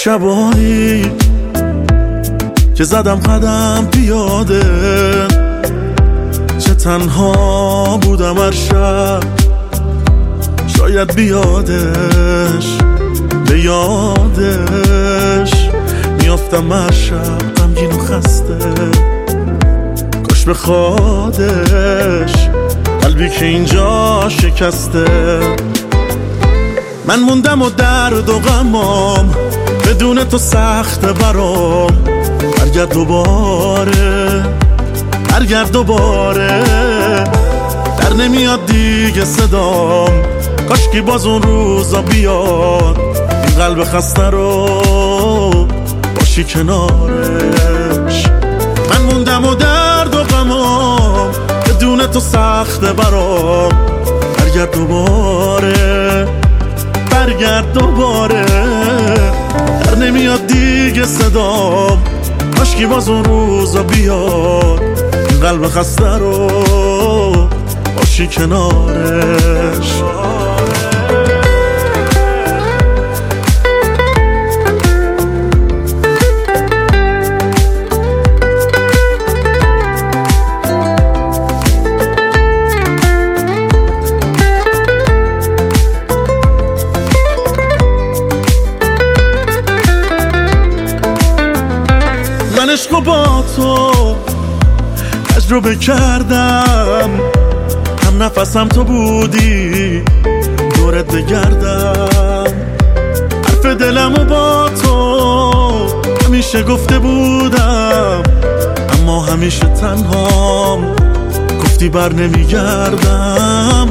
شبانی که زدم قدم پیاده، چه تنها بودم هر شب، شاید بیادش به یادش میافتم هر شب غمگین و خسته، کاش بخوادش قلبی که اینجا شکسته. من موندم و درد و غمام بدون تو سخته برام، برگرد دوباره برگرد دوباره، در نمیاد دیگه صدام، کاشکی باز اون روزا بیاد، این قلب خسته رو باشی کنارش. من موندم و درد و غمام بدون تو سخته برام، برگرد دوباره برگرد دوباره، در نمیاد دیگه صدام، کاشکی باز اون روزا بیاد، این قلب خسته رو باشی کنارش. من عشقو با تو تجربه کردم، هم نفسم تو بودی دورت بگردم، حرف دلمو با تو همیشه گفته بودم، اما همیشه تنهام، گفتی بر نمیگردم.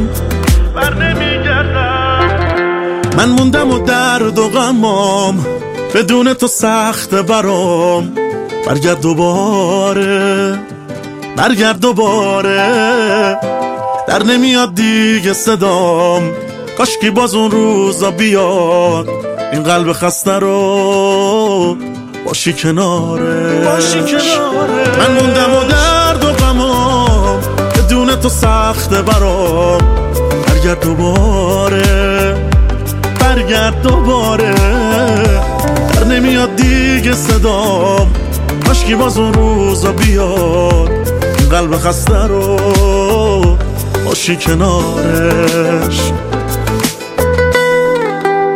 من موندم و درد و غمام بدون تو سخته برام، برگرد دوباره برگرد دوباره، در نمیاد دیگه صدام، کاشکی باز اون روزا بیاد، این قلب خسته رو باشی کنارش. من موندم و درد و غمام بدون تو سخته برام، برگرد دوباره برگرد دوباره، در نمیاد دیگه صدام، کاشکی باز اون روزا بیاد، این قلب خسته رو باشی کنارش.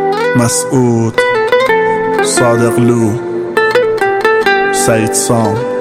مسعود صادقلو، سعید سام.